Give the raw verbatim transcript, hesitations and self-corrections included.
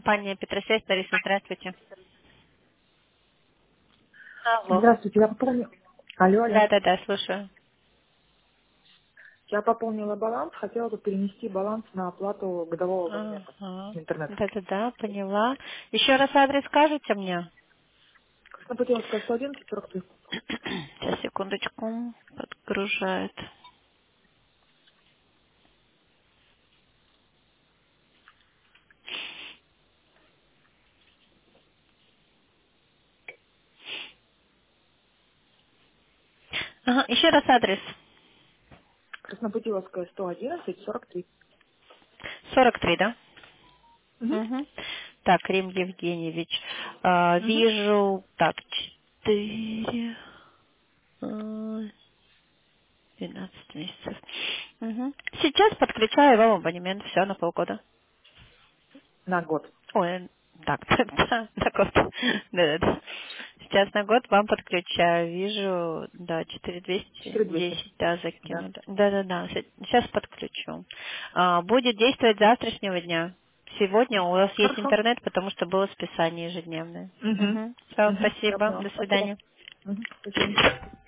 компания Петросвязь. Лариса, здравствуйте. Алло. Здравствуйте, я пополнила... Алло, алло. Да-да-да, слушаю. Я пополнила баланс, хотела бы перенести баланс на оплату годового абонемента Ага. интернета. Да-да-да, поняла. Еще раз адрес скажете мне? Краснопутиловская, сто одиннадцать, сорок три. Сейчас, секундочку. Подгружает. Ага, еще раз адрес. Краснопутиловская, сто одиннадцать, сорок три. сорок три, да? Угу. Угу. Так, Рим Евгеньевич. А, Угу. вижу, так, четыре, а, двенадцать месяцев. Угу. Сейчас подключаю вам абонемент, все, на полгода. На год. Ой, так, так, да, на год. Да-да-да. Сейчас на год вам подключаю. Вижу, да, четыре двести четыре двести. десять, да, Да. закину. Да-да-да, сейчас подключу. А, будет действовать с завтрашнего дня. Сегодня у вас есть Хорошо. интернет, потому что было списание ежедневное. Угу. Угу. Все, Угу. Я спасибо. поняла. До Спасибо. свидания. Угу. До свидания.